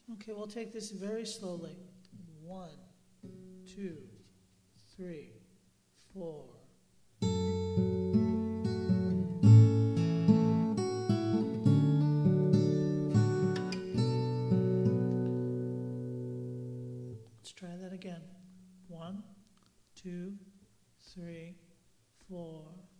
Okay, we'll take this very slowly. 1, 2, 3, 4. Let's try that again. 1, 2, 3, 4.